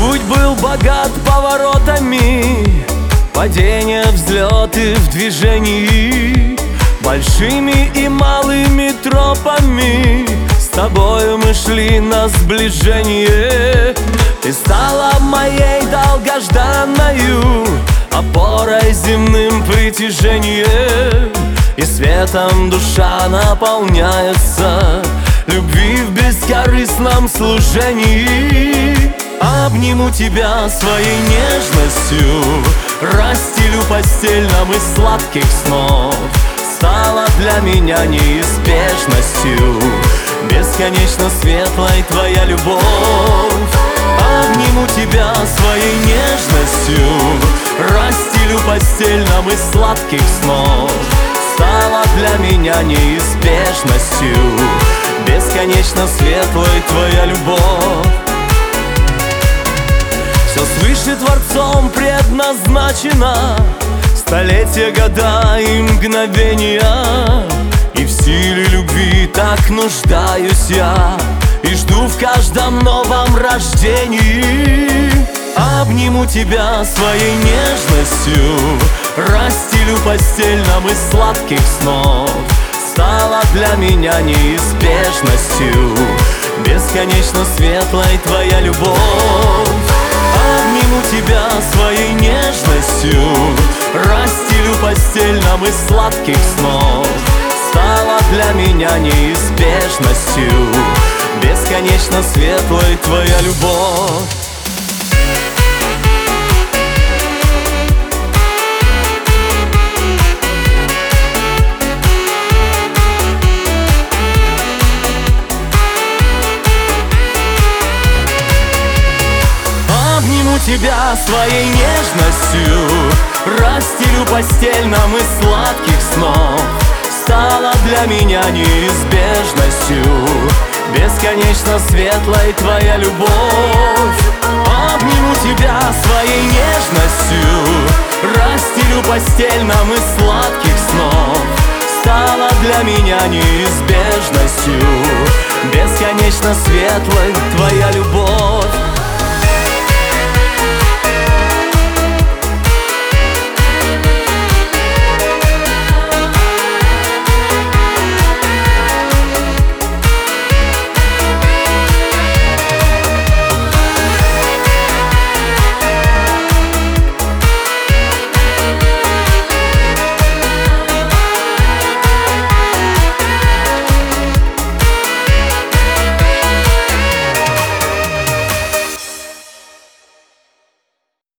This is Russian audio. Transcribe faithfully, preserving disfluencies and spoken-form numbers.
Путь был богат поворотами, падения, взлеты в движении, большими и малыми тропами с тобою мы шли на сближение. Ты стала моей долгожданною опорой, земным притяжением, и светом душа наполняется любви в бескорыстном служении. Обниму тебя своей нежностью, расстелю постель нам из сладких снов. Стала для меня неизбежностью бесконечно светлой твоя любовь. Обниму тебя своей нежностью, расстелю постель нам из сладких снов. Стала для меня неизбежностью бесконечно светлой твоя любовь. Все свыше Творцом предназначено, столетия, года и мгновения, и в силе любви так нуждаюсь я, и жду в каждом новом рождении. Обниму тебя своей нежностью, расстелю постель нам из сладких снов. Стала для меня неизбежностью бесконечно светлой твоя любовь. Обниму тебя своей нежностью, расстелю постель нам из сладких снов. Стала для меня неизбежностью бесконечно светлой твоя любовь. Обниму тебя своей нежностью, расстелю постель нам из сладких снов. Стала для меня неизбежностью бесконечно светлой твоя любовь. Обниму тебя своей нежностью, расстелю постель нам из сладких снов. Стала для меня неизбежностью бесконечно светлой твоя любовь.